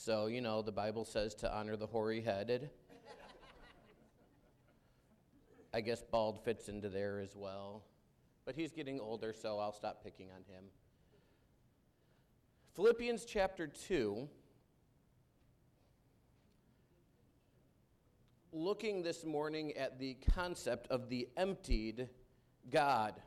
So, the Bible says to honor the hoary-headed. I guess bald fits into there as well. But he's getting older, so I'll stop picking on him. Philippians chapter 2. Looking this morning at the concept of the emptied God.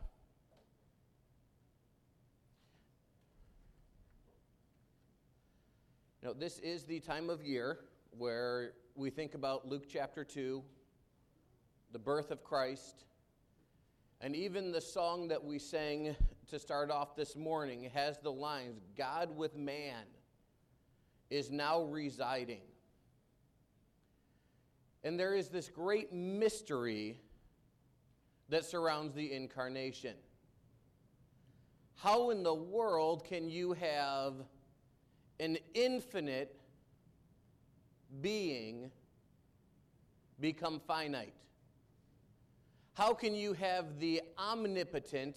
Now, this is the time of year where we think about Luke chapter 2, the birth of Christ, and even the song that we sang to start off this morning has the lines, God with man is now residing. And there is this great mystery that surrounds the incarnation. How in the world can you have an infinite being become finite? How can you have the omnipotent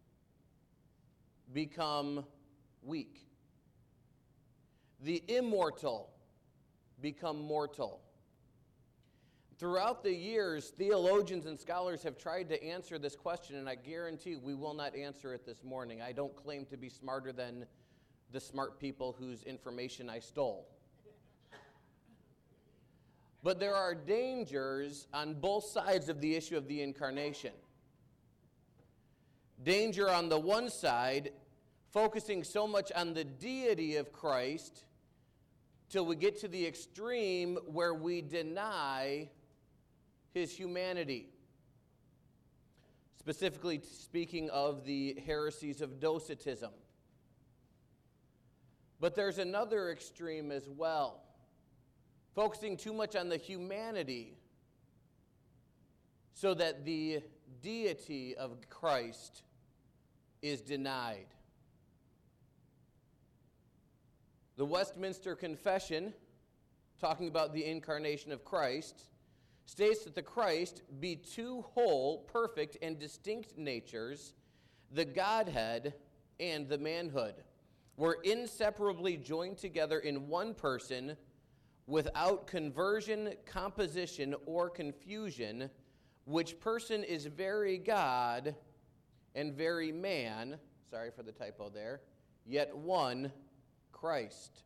become weak? The immortal become mortal? Throughout the years, theologians and scholars have tried to answer this question, and I guarantee we will not answer it this morning. I don't claim to be smarter than the smart people whose information I stole. But there are dangers on both sides of the issue of the incarnation. Danger on the one side, focusing so much on the deity of Christ till we get to the extreme where we deny his humanity. Specifically speaking of the heresies of Docetism. But there's another extreme as well. Focusing too much on the humanity so that the deity of Christ is denied. The Westminster Confession, talking about the incarnation of Christ, states that the Christ be two whole, perfect, and distinct natures, the Godhead and the manhood, were inseparably joined together in one person, without conversion, composition, or confusion, which person is very God and very man, sorry for the typo there, yet one Christ.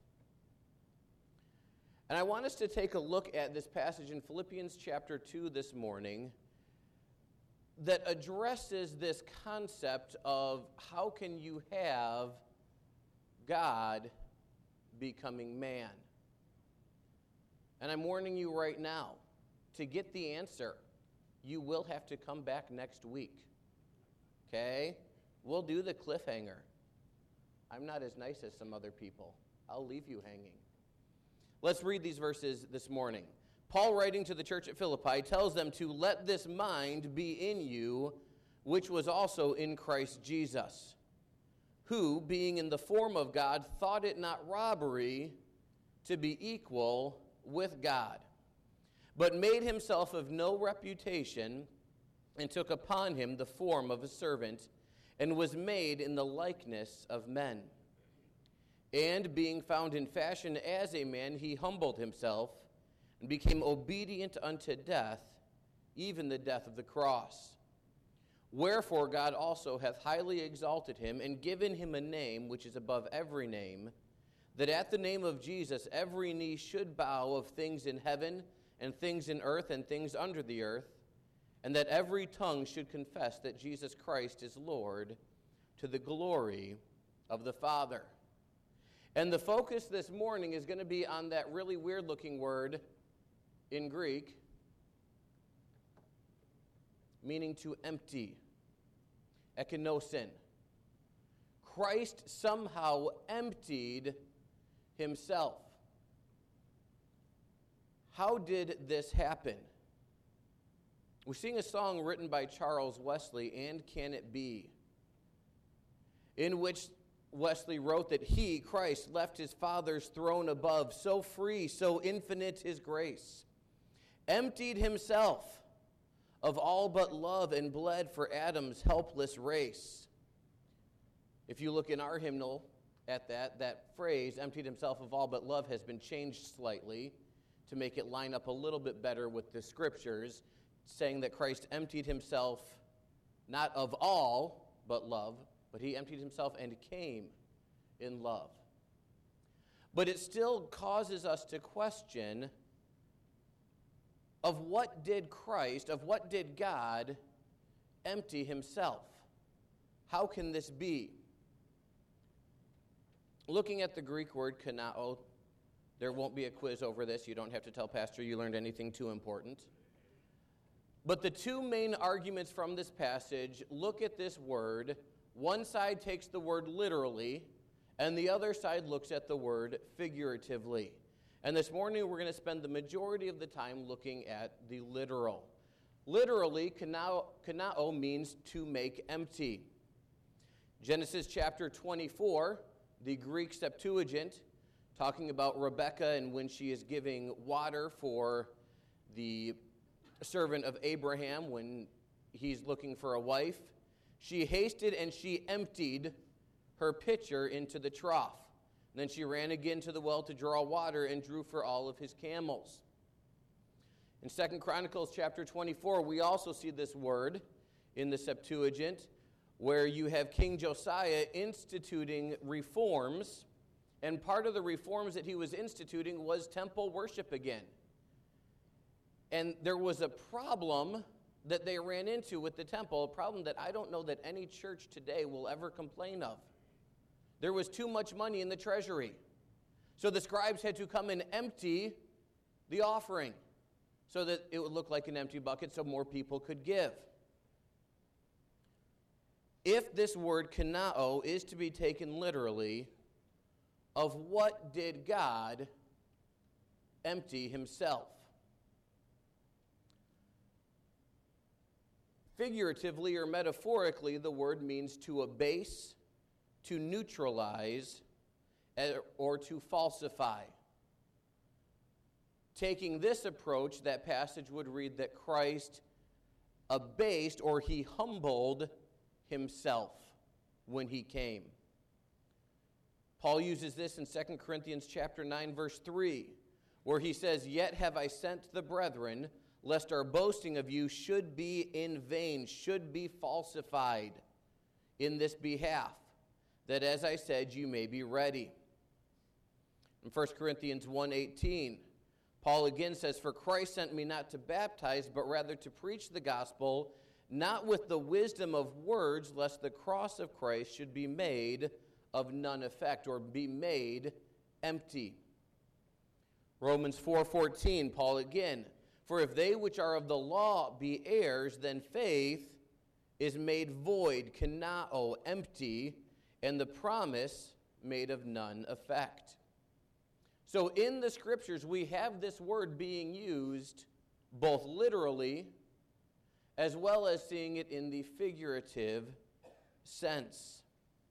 And I want us to take a look at this passage in Philippians chapter 2 this morning that addresses this concept of how can you have God becoming man. And I'm warning you right now, to get the answer, you will have to come back next week. Okay? We'll do the cliffhanger. I'm not as nice as some other people. I'll leave you hanging. Let's read these verses this morning. Paul, writing to the church at Philippi, tells them to let this mind be in you, which was also in Christ Jesus, who, being in the form of God, thought it not robbery to be equal with God, but made himself of no reputation, and took upon him the form of a servant, and was made in the likeness of men. And being found in fashion as a man, he humbled himself, and became obedient unto death, even the death of the cross. Wherefore God also hath highly exalted him, and given him a name which is above every name, that at the name of Jesus every knee should bow, of things in heaven, and things in earth, and things under the earth, and that every tongue should confess that Jesus Christ is Lord, to the glory of the Father. And the focus this morning is going to be on that really weird-looking word in Greek, meaning to empty, ekinosin. Christ somehow emptied himself. How did this happen? We sing a song written by Charles Wesley, And Can It Be?, in which Wesley wrote that he, Christ, left his Father's throne above, so free, so infinite his grace, emptied himself of all but love, and bled for Adam's helpless race. If you look in our hymnal, at that phrase, emptied himself of all but love, has been changed slightly to make it line up a little bit better with the Scriptures, saying that Christ emptied himself not of all but love, but he emptied himself and came in love. But it still causes us to question of what did Christ, of what did God empty himself? How can this be? Looking at the Greek word kanao, there won't be a quiz over this. You don't have to tell Pastor you learned anything too important. But the two main arguments from this passage look at this word. One side takes the word literally, and the other side looks at the word figuratively. And this morning we're going to spend the majority of the time looking at the literal. Literally, kanao means to make empty. Genesis chapter 24, the Greek Septuagint, talking about Rebekah and when she is giving water for the servant of Abraham when he's looking for a wife. She hasted and she emptied her pitcher into the trough. And then she ran again to the well to draw water and drew for all of his camels. In 2 Chronicles chapter 24, we also see this word in the Septuagint, where you have King Josiah instituting reforms, and part of the reforms that he was instituting was temple worship again. And there was a problem that they ran into with the temple, a problem that I don't know that any church today will ever complain of. There was too much money in the treasury. So the scribes had to come and empty the offering so that it would look like an empty bucket so more people could give. If this word kanao is to be taken literally, of what did God empty himself? Figuratively or metaphorically, the word means to abase, to neutralize, or to falsify. Taking this approach, that passage would read that Christ abased or he humbled himself when he came. Paul uses this in 2 Corinthians chapter 9, verse 3, where he says, "Yet have I sent the brethren, lest our boasting of you should be in vain, should be falsified in this behalf, that as I said, you may be ready." In 1 Corinthians 1:18, Paul again says, "For Christ sent me not to baptize, but rather to preach the gospel, not with the wisdom of words, lest the cross of Christ should be made of none effect," or be made empty. Romans 4:14, Paul again, "For if they which are of the law be heirs, then faith is made void," kanao, empty, "and the promise made of none effect." So in the Scriptures, we have this word being used both literally as well as seeing it in the figurative sense.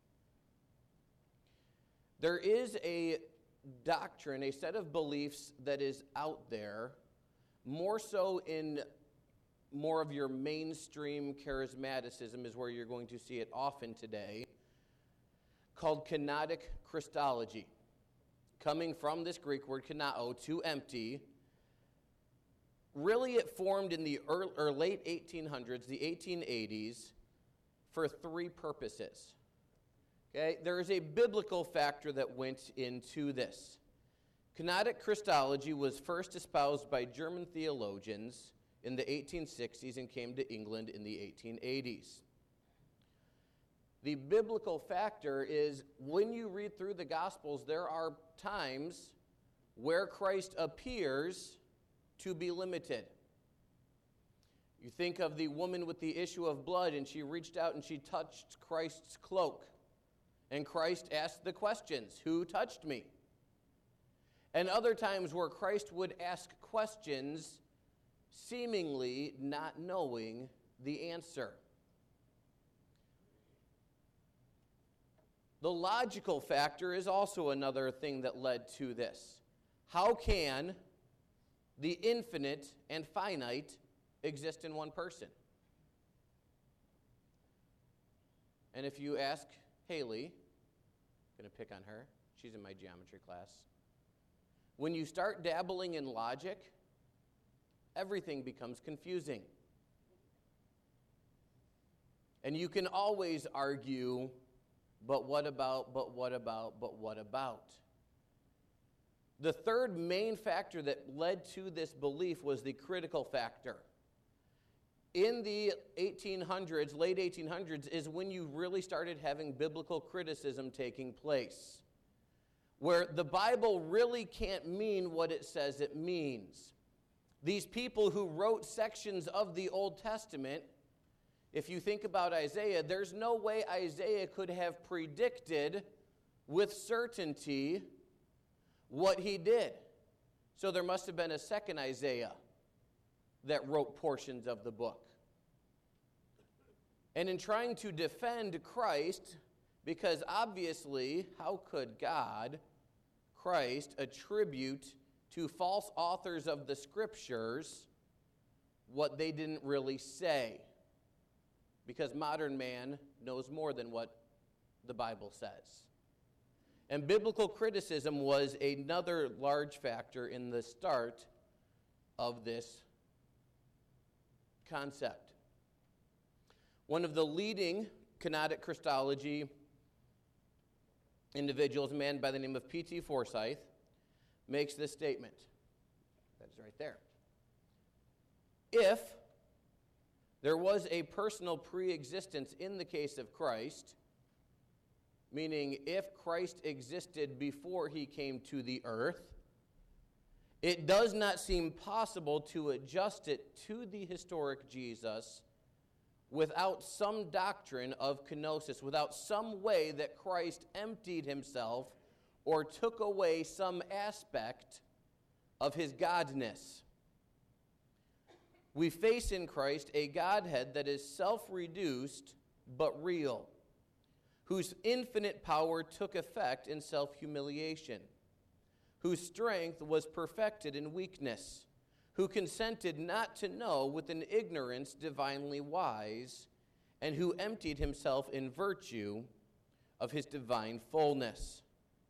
There is a doctrine, a set of beliefs that is out there, more so in more of your mainstream charismaticism is where you're going to see it often today, called kenotic Christology. Coming from this Greek word kanao, to empty. Really, it formed in the late 1800s, the 1880s, for three purposes. Okay, there is a biblical factor that went into this. Kenotic Christology was first espoused by German theologians in the 1860s and came to England in the 1880s. The biblical factor is when you read through the Gospels, there are times where Christ appears to be limited. You think of the woman with the issue of blood, and she reached out and she touched Christ's cloak. And Christ asked the questions, "Who touched me?" And other times where Christ would ask questions, seemingly not knowing the answer. The logical factor is also another thing that led to this. How can the infinite and finite exist in one person? And if you ask Haley, going to pick on her. She's in my geometry class. When you start dabbling in logic, everything becomes confusing. And you can always argue, but what about, but what about, but what about? The third main factor that led to this belief was the critical factor. In the 1800s, late 1800s, is when you really started having biblical criticism taking place, where the Bible really can't mean what it says it means. These people who wrote sections of the Old Testament, if you think about Isaiah, there's no way Isaiah could have predicted with certainty what he did. So there must have been a second Isaiah that wrote portions of the book. And in trying to defend Christ, because obviously, how could God, Christ, attribute to false authors of the Scriptures what they didn't really say? Because modern man knows more than what the Bible says. And biblical criticism was another large factor in the start of this concept. One of the leading kenotic Christology individuals, a man by the name of P.T. Forsyth, makes this statement. That's right there. If there was a personal pre-existence in the case of Christ, meaning if Christ existed before he came to the earth, it does not seem possible to adjust it to the historic Jesus without some doctrine of kenosis, without some way that Christ emptied himself or took away some aspect of his godness. We face in Christ a Godhead that is self-reduced but real, whose infinite power took effect in self-humiliation, whose strength was perfected in weakness, who consented not to know with an ignorance divinely wise, and who emptied himself in virtue of his divine fullness.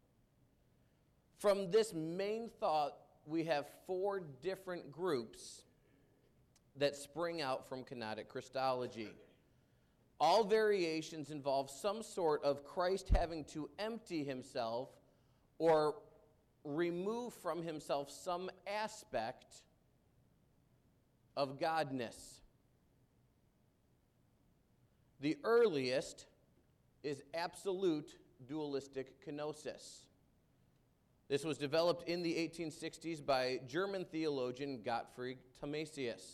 From this main thought, we have four different groups that spring out from kenotic Christology. All variations involve some sort of Christ having to empty himself or remove from himself some aspect of godness. The earliest is absolute dualistic kenosis. This was developed in the 1860s by German theologian Gottfried Thomasius.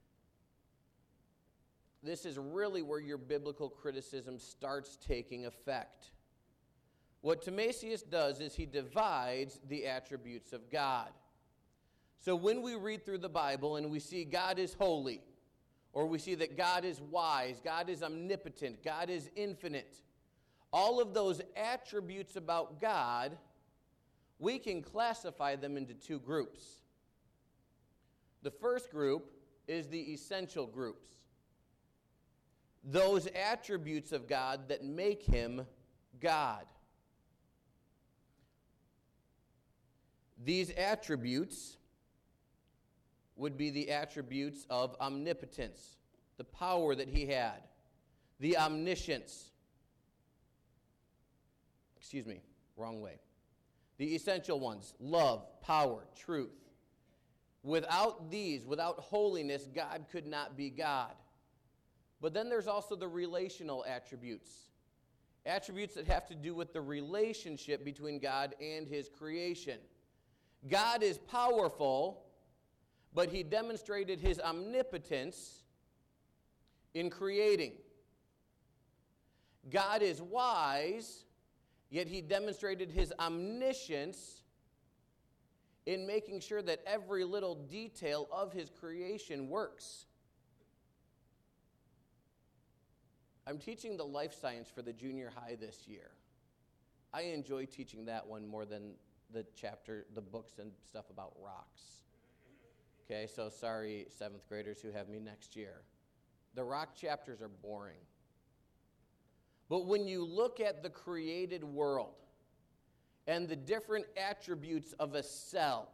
This is really where your biblical criticism starts taking effect. What Thomasius does is he divides the attributes of God. So when we read through the Bible and we see God is holy, or we see that God is wise, God is omnipotent, God is infinite, all of those attributes about God, we can classify them into two groups. The first group is the essential groups. Those attributes of God that make him God. These attributes would be the attributes of omnipotence, the power that he had, the omniscience. Wrong way. The essential ones, love, power, truth. Without these, without holiness, God could not be God. But then there's also the relational attributes. Attributes that have to do with the relationship between God and his creation. God is powerful, but he demonstrated his omnipotence in creating. God is wise, yet he demonstrated his omniscience in making sure that every little detail of his creation works. I'm teaching the life science for the junior high this year. I enjoy teaching that one more than the books and stuff about rocks. Okay, so sorry, 7th graders who have me next year. The rock chapters are boring. But when you look at the created world, and the different attributes of a cell,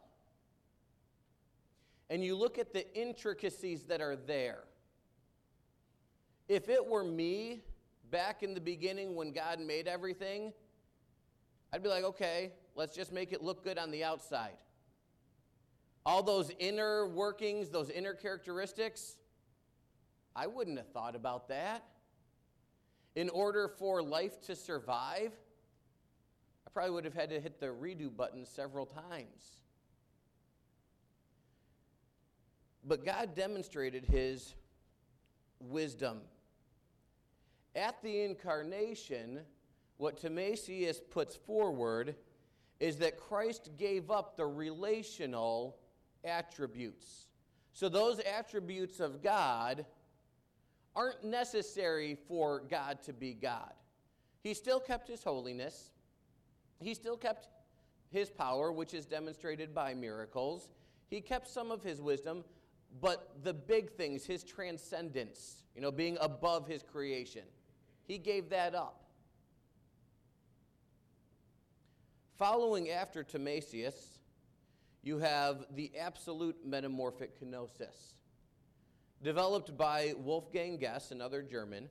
and you look at the intricacies that are there, if it were me back in the beginning when God made everything, I'd be like, okay, let's just make it look good on the outside. All those inner workings, those inner characteristics, I wouldn't have thought about that. In order for life to survive, I probably would have had to hit the redo button several times. But God demonstrated his wisdom. At the incarnation, what Thomasius puts forward is that Christ gave up the relational attributes. So those attributes of God aren't necessary for God to be God. He still kept his holiness. He still kept his power, which is demonstrated by miracles. He kept some of his wisdom, but the big things, his transcendence, being above his creation, he gave that up. Following after Thomasius, you have the absolute metamorphic kenosis, developed by Wolfgang Gess, another German.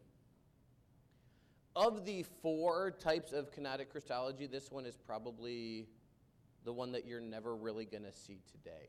Of the 4 types of kenotic Christology, this one is probably the one that you're never really going to see today.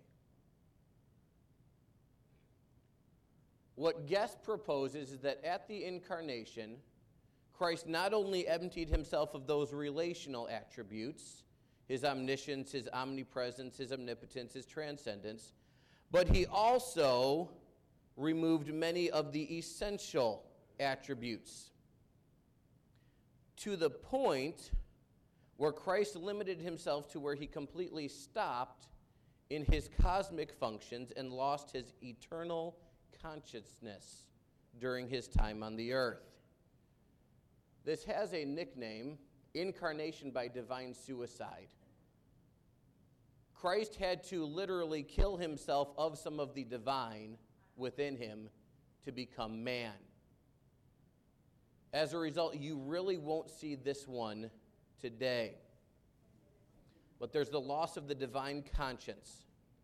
What Gess proposes is that at the incarnation, Christ not only emptied himself of those relational attributes, his omniscience, his omnipresence, his omnipotence, his transcendence, but he also removed many of the essential attributes, to the point where Christ limited himself to where he completely stopped in his cosmic functions and lost his eternal consciousness during his time on the earth. This has a nickname, incarnation by divine suicide. Christ had to literally kill himself of some of the divine within him to become man. As a result, you really won't see this one today. But there's the loss of the divine conscience.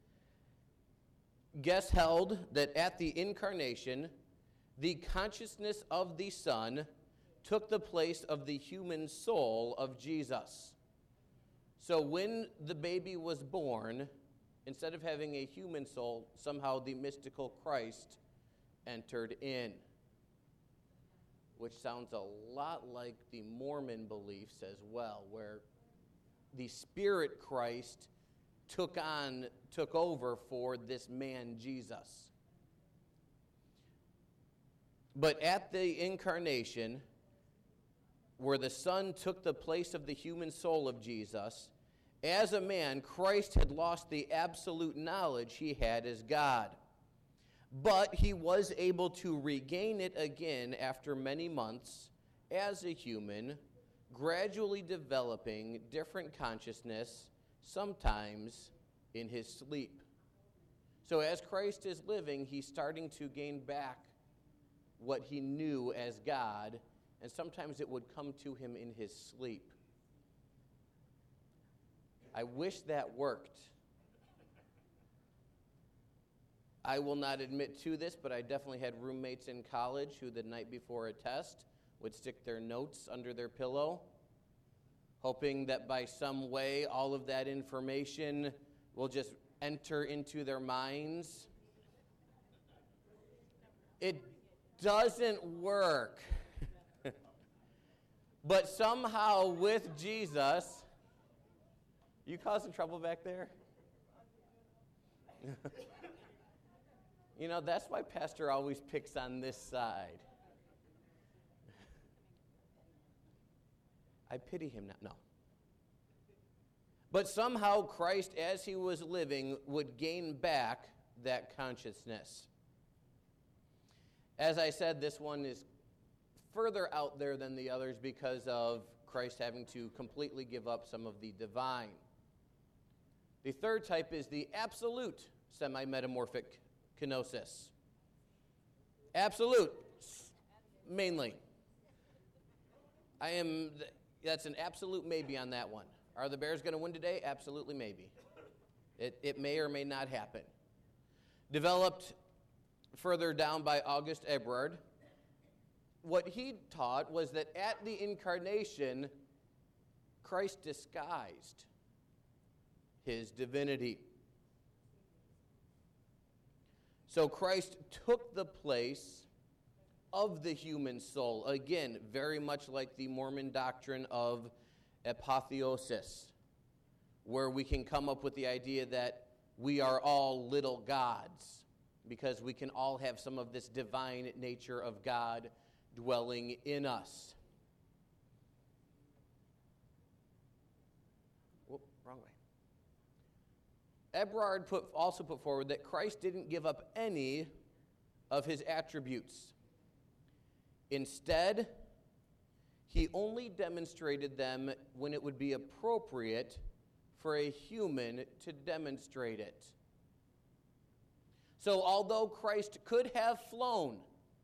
Gess held that at the incarnation, the consciousness of the Son took the place of the human soul of Jesus. So when the baby was born, instead of having a human soul, somehow the mystical Christ entered in, which sounds a lot like the Mormon beliefs as well, where the Spirit Christ took over for this man Jesus. But at the incarnation, where the Son took the place of the human soul of Jesus, as a man, Christ had lost the absolute knowledge he had as God. But he was able to regain it again after many months as a human, gradually developing different consciousness, sometimes in his sleep. So as Christ is living, he's starting to gain back what he knew as God, and sometimes it would come to him in his sleep. I wish that worked. I will not admit to this, but I definitely had roommates in college who the night before a test would stick their notes under their pillow, hoping that by some way all of that information will just enter into their minds. It doesn't work. But somehow with Jesus, you causing trouble back there? That's why Pastor always picks on this side. I pity him now. No. But somehow Christ, as he was living, would gain back that consciousness. As I said, this one is further out there than the others because of Christ having to completely give up some of the divine. The third type is the absolute semi-metamorphic kenosis. Absolute, mainly. That's an absolute maybe on that one. Are the Bears going to win today? Absolutely, maybe. It may or may not happen. Developed further down by August Eberhard, what he taught was that at the incarnation, Christ disguised his divinity. So Christ took the place of the human soul. Again, very much like the Mormon doctrine of apotheosis, where we can come up with the idea that we are all little gods because we can all have some of this divine nature of God dwelling in us. Whoop, wrong way. Eberhard also put forward that Christ didn't give up any of his attributes. Instead, he only demonstrated them when it would be appropriate for a human to demonstrate it. So although Christ could have flown,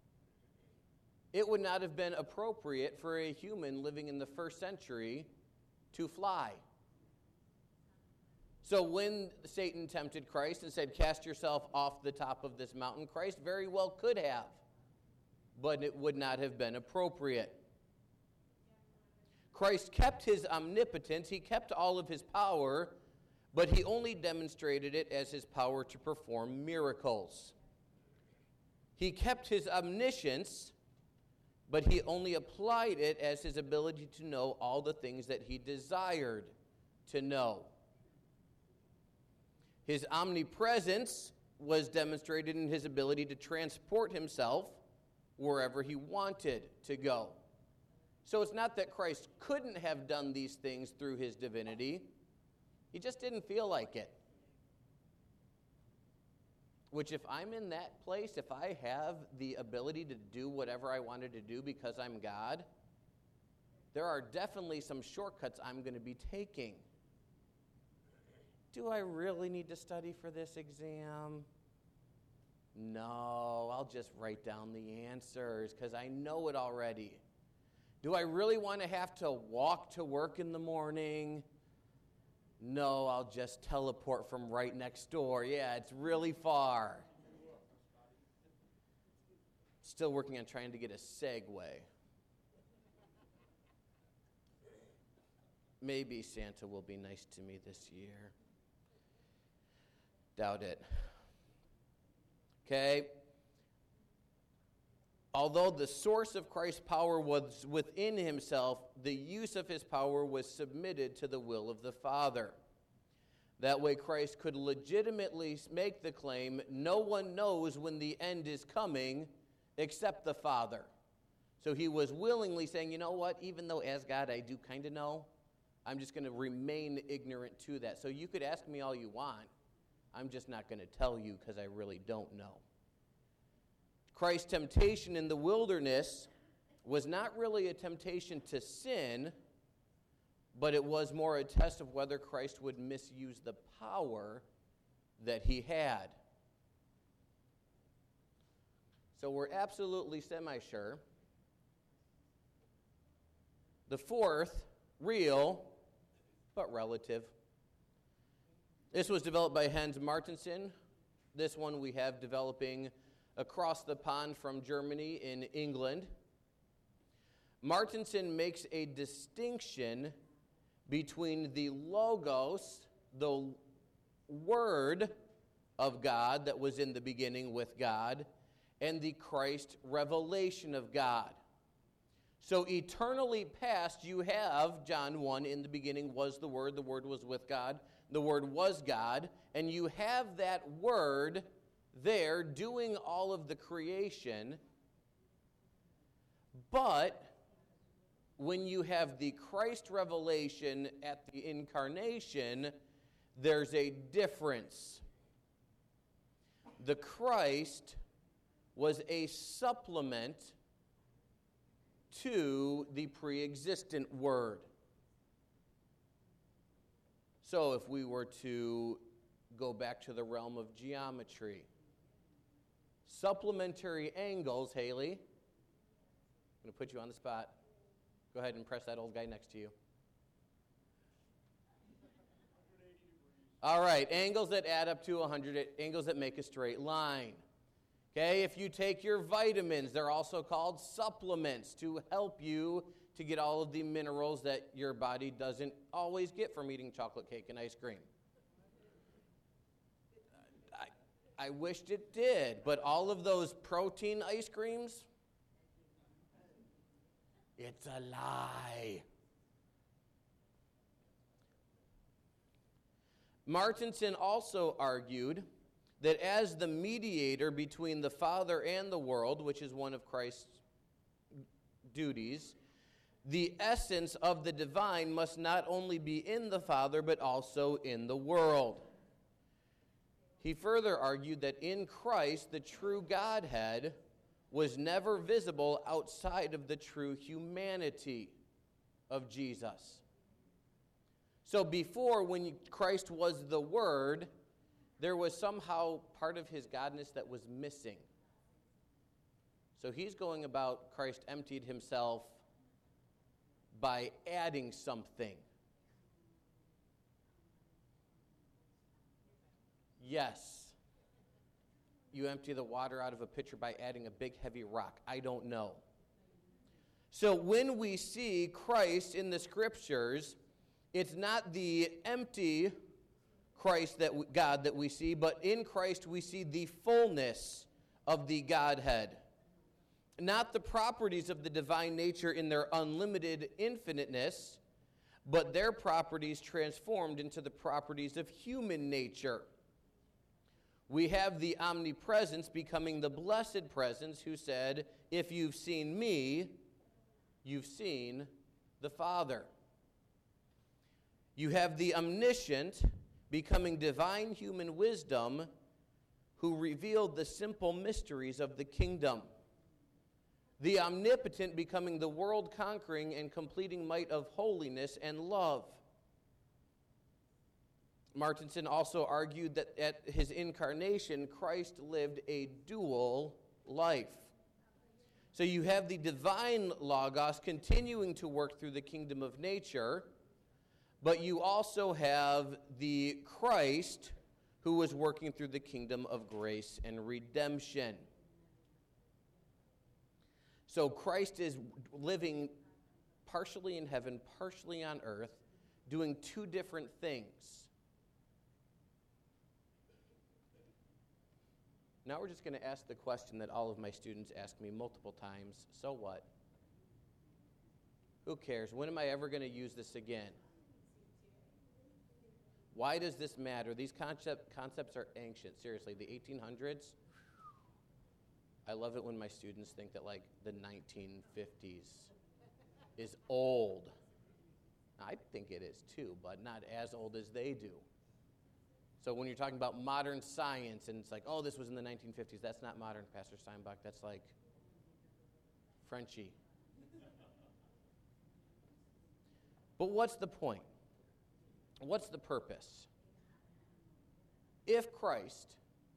it would not have been appropriate for a human living in the first century to fly. So when Satan tempted Christ and said, "Cast yourself off the top of this mountain," Christ very well could have, but it would not have been appropriate. Christ kept his omnipotence, he kept all of his power, but he only demonstrated it as his power to perform miracles. He kept his omniscience, but he only applied it as his ability to know all the things that he desired to know. His omnipresence was demonstrated in his ability to transport himself wherever he wanted to go. So it's not that Christ couldn't have done these things through his divinity. He just didn't feel like it. Which, if I'm in that place, if I have the ability to do whatever I wanted to do because I'm God, there are definitely some shortcuts I'm going to be taking. Do I really need to study for this exam? No, I'll just write down the answers because I know it already. Do I really want to have to walk to work in the morning? No, I'll just teleport from right next door. Yeah, it's really far. Still working on trying to get a Segway. Maybe Santa will be nice to me this year. Doubt it. Okay? Although the source of Christ's power was within himself, the use of his power was submitted to the will of the Father. That way Christ could legitimately make the claim, no one knows when the end is coming except the Father. So he was willingly saying, you know what, even though as God I do kind of know, I'm just going to remain ignorant to that. So you could ask me all you want. I'm just not going to tell you because I really don't know. Christ's temptation in the wilderness was not really a temptation to sin, but it was more a test of whether Christ would misuse the power that he had. So we're absolutely semi-sure. The fourth, real, but relative. This was developed by Hans Martensen. This one we have developing across the pond from Germany in England. Martensen makes a distinction between the Logos, the Word of God that was in the beginning with God, and the Christ revelation of God. So eternally past, you have John 1, in the beginning was the Word was with God, the Word was God, and you have that Word there doing all of the creation. But when you have the Christ revelation at the incarnation, there's a difference. The Christ was a supplement to the pre-existent Word. So if we were to go back to the realm of geometry, supplementary angles, Haley, I'm going to put you on the spot. Go ahead and press that old guy next to you. All right, angles that add up to 100, angles that make a straight line. Okay, if you take your vitamins, they're also called supplements to help you to get all of the minerals that your body doesn't always get from eating chocolate cake and ice cream. I wished it did, but all of those protein ice creams, it's a lie. Martinson also argued that as the mediator between the Father and the world, which is one of Christ's duties, the essence of the divine must not only be in the Father, but also in the world. He further argued that in Christ, the true Godhead was never visible outside of the true humanity of Jesus. So before, when Christ was the Word, there was somehow part of his godness that was missing. So he's going about Christ emptied himself by adding something. Yes. You empty the water out of a pitcher by adding a big heavy rock. I don't know. So when we see Christ in the Scriptures, it's not the empty Christ God that we see, but in Christ we see the fullness of the Godhead. Not the properties of the divine nature in their unlimited infiniteness, but their properties transformed into the properties of human nature. We have the omnipresence becoming the blessed presence who said, "If you've seen me, you've seen the Father." You have the omniscient becoming divine human wisdom who revealed the simple mysteries of the kingdom. The omnipotent becoming the world-conquering and completing might of holiness and love. Martinson also argued that at his incarnation, Christ lived a dual life. So you have the divine Logos continuing to work through the kingdom of nature, but you also have the Christ who was working through the kingdom of grace and redemption. So Christ is living partially in heaven, partially on earth, doing two different things. Now we're just going to ask the question that all of my students ask me multiple times. So what? Who cares? When am I ever going to use this again? Why does this matter? These concepts are ancient. Seriously, the 1800s. I love it when my students think that like the 1950s is old. I think it is too, but not as old as they do. So when you're talking about modern science and it's like, oh, this was in the 1950s, that's not modern, Pastor Steinbach. That's like Frenchy. But what's the point? What's the purpose? If Christ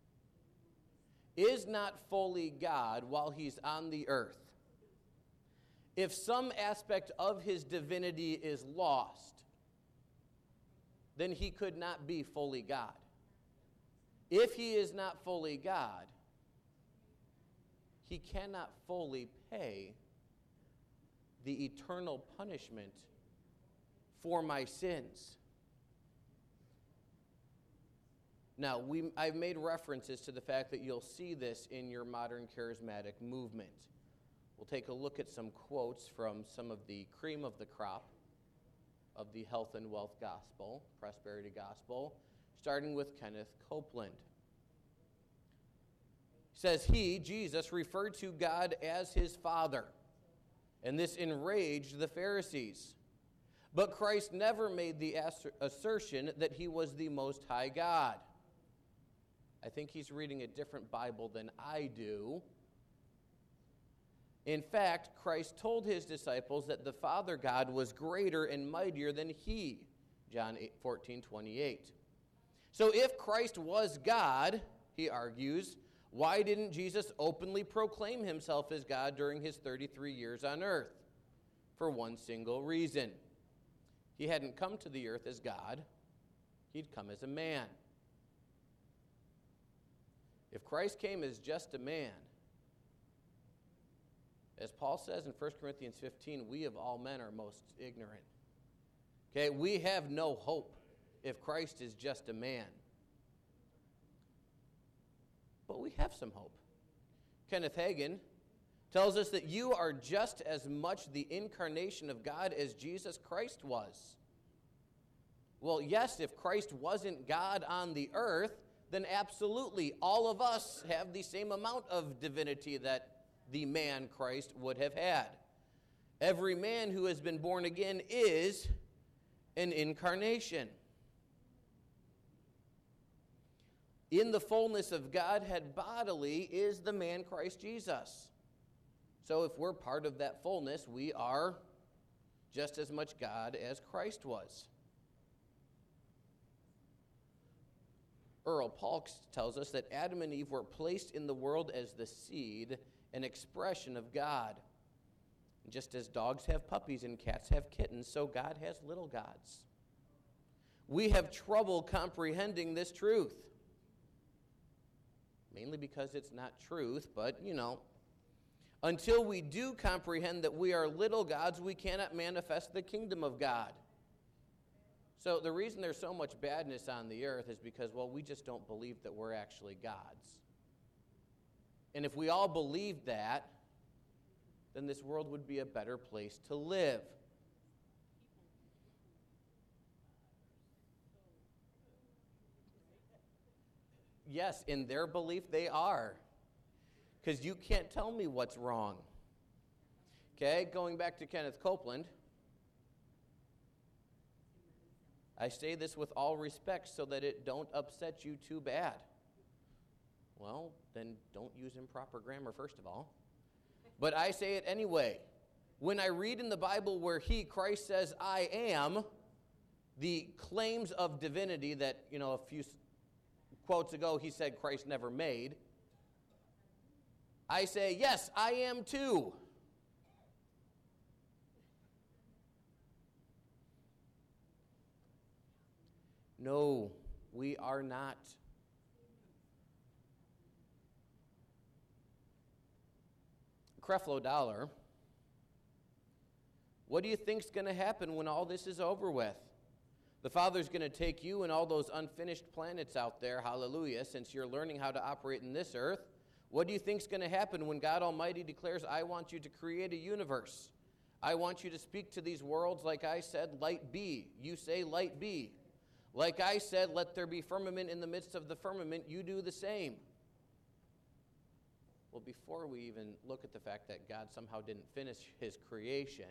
is not fully God while he's on the earth, if some aspect of his divinity is lost, then he could not be fully God. If he is not fully God, he cannot fully pay the eternal punishment for my sins. Now, I've made references to the fact that you'll see this in your modern charismatic movement. We'll take a look at some quotes from some of the cream of the crop of the health and wealth gospel, prosperity gospel, starting with Kenneth Copeland. He says, he, Jesus, referred to God as his Father, and this enraged the Pharisees. But Christ never made the assertion that he was the Most High God. I think he's reading a different Bible than I do. In fact, Christ told his disciples that the Father God was greater and mightier than he, John 14:28. So if Christ was God, he argues, why didn't Jesus openly proclaim himself as God during his 33 years on earth? For one single reason. He hadn't come to the earth as God. He'd come as a man. If Christ came as just a man, as Paul says in 1 Corinthians 15, we of all men are most ignorant. Okay, we have no hope if Christ is just a man. But we have some hope. Kenneth Hagin tells us that you are just as much the incarnation of God as Jesus Christ was. Well, yes, if Christ wasn't God on the earth, then absolutely all of us have the same amount of divinity that the man Christ would have had. Every man who has been born again is an incarnation. In the fullness of Godhead bodily is the man Christ Jesus. So if we're part of that fullness, we are just as much God as Christ was. Earl Paulks tells us that Adam and Eve were placed in the world as the seed, an expression of God. Just as dogs have puppies and cats have kittens, so God has little gods. We have trouble comprehending this truth. Mainly because it's not truth, but, until we do comprehend that we are little gods, we cannot manifest the kingdom of God. So the reason there's so much badness on the earth is because, we just don't believe that we're actually gods. And if we all believed that, then this world would be a better place to live. Yes, in their belief they are. Because you can't tell me what's wrong. Okay, going back to Kenneth Copeland. I say this with all respect so that it don't upset you too bad. Well, then don't use improper grammar, first of all. But I say it anyway. When I read in the Bible where Christ says, I am, the claims of divinity that, a few quotes ago he said Christ never made, I say, yes, I am too. No, we are not. Creflo Dollar, what do you think's going to happen when all this is over with? The Father's going to take you and all those unfinished planets out there, hallelujah, since you're learning how to operate in this earth. What do you think's going to happen when God Almighty declares, I want you to create a universe? I want you to speak to these worlds like I said, light be. You say, light be. Like I said, let there be firmament in the midst of the firmament. You do the same. Well, before we even look at the fact that God somehow didn't finish his creation,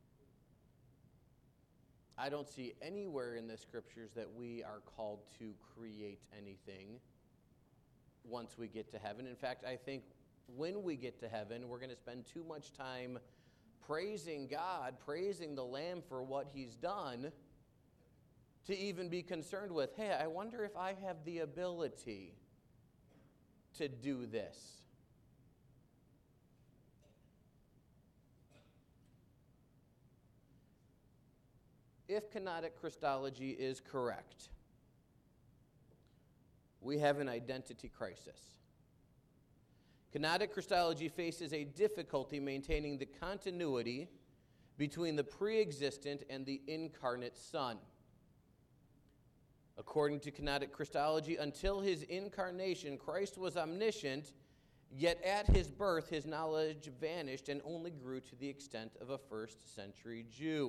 I don't see anywhere in the scriptures that we are called to create anything once we get to heaven. In fact, I think when we get to heaven, we're going to spend too much time praising God, praising the Lamb for what he's done, to even be concerned with, hey, I wonder if I have the ability to do this. If kenotic Christology is correct, we have an identity crisis. Kenotic Christology faces a difficulty maintaining the continuity between the pre-existent and the incarnate Son. According to kenotic Christology, until his incarnation, Christ was omniscient, yet at his birth, his knowledge vanished and only grew to the extent of a first-century Jew.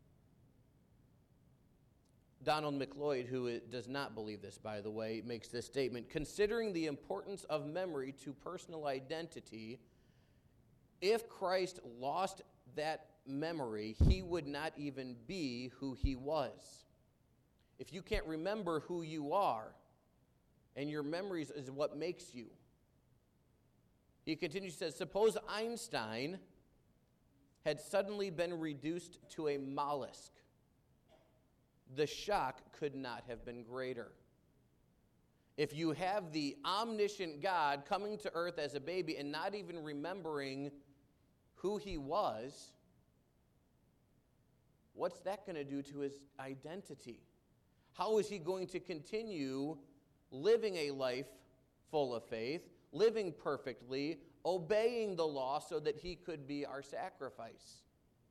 Donald McLeod, who does not believe this, by the way, makes this statement: considering the importance of memory to personal identity, if Christ lost that memory, he would not even be who he was. If you can't remember who you are, and your memories is what makes you. He continues, says, suppose Einstein had suddenly been reduced to a mollusk. The shock could not have been greater. If you have the omniscient God coming to earth as a baby and not even remembering who he was, what's that going to do to his identity? How is he going to continue living a life full of faith, living perfectly, obeying the law so that he could be our sacrifice?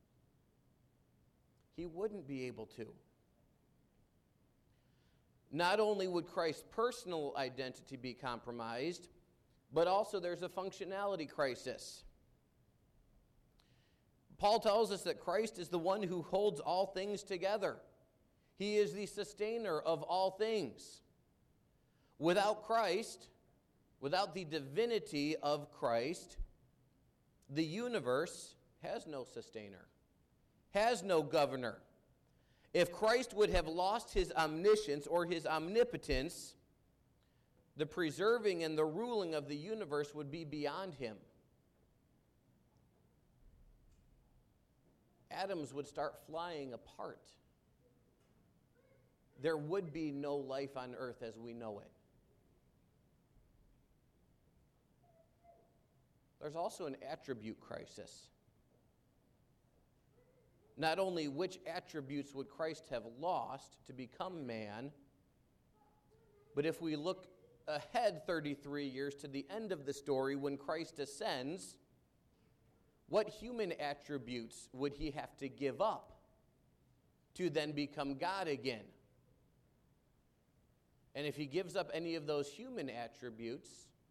He wouldn't be able to. Not only would Christ's personal identity be compromised, but also there's a functionality crisis. Paul tells us that Christ is the one who holds all things together. He is the sustainer of all things. Without Christ, without the divinity of Christ, the universe has no sustainer, has no governor. If Christ would have lost his omniscience or his omnipotence, the preserving and the ruling of the universe would be beyond him. Atoms would start flying apart. There would be no life on earth as we know it. There's also an attribute crisis. Not only which attributes would Christ have lost to become man, but if we look ahead 33 years to the end of the story when Christ ascends, what human attributes would he have to give up to then become God again? And if he gives up any of those human attributes,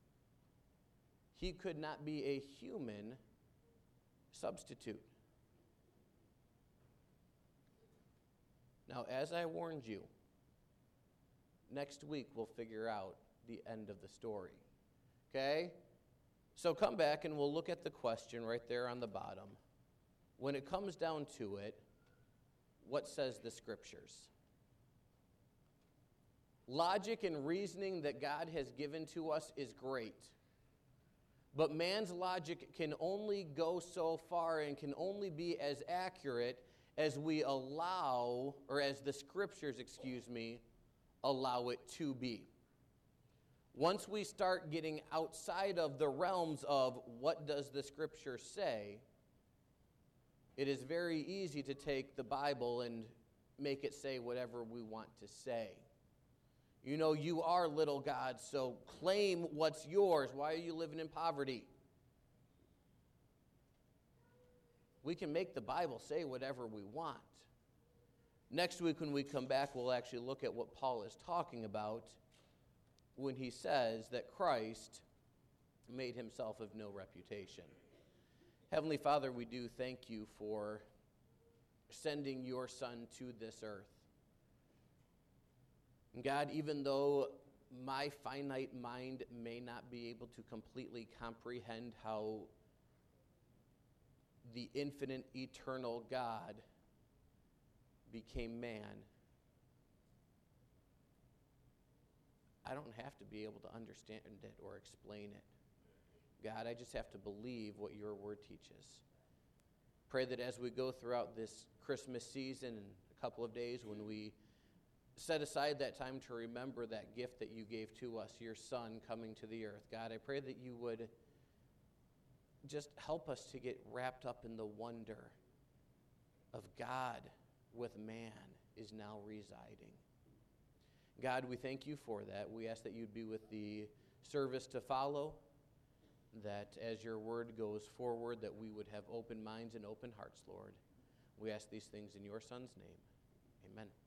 he could not be a human substitute. Now, as I warned you, next week we'll figure out the end of the story. Okay? So come back and we'll look at the question right there on the bottom. When it comes down to it, what says the Scriptures? Logic and reasoning that God has given to us is great. But man's logic can only go so far and can only be as accurate as we allow, or as the Scriptures, allow it to be. Once we start getting outside of the realms of what does the Scripture say, it is very easy to take the Bible and make it say whatever we want to say. You know, you are little God, so claim what's yours. Why are you living in poverty? We can make the Bible say whatever we want. Next week when we come back, we'll actually look at what Paul is talking about when he says that Christ made himself of no reputation. Heavenly Father, we do thank you for sending your Son to this earth. And God, even though my finite mind may not be able to completely comprehend how the infinite, eternal God became man, I don't have to be able to understand it or explain it. God, I just have to believe what your word teaches. Pray that as we go throughout this Christmas season in a couple of days when we set aside that time to remember that gift that you gave to us, your Son coming to the earth. God, I pray that you would just help us to get wrapped up in the wonder of God with man is now residing. God, we thank you for that. We ask that you'd be with the service to follow, that as your word goes forward, that we would have open minds and open hearts, Lord. We ask these things in your Son's name. Amen.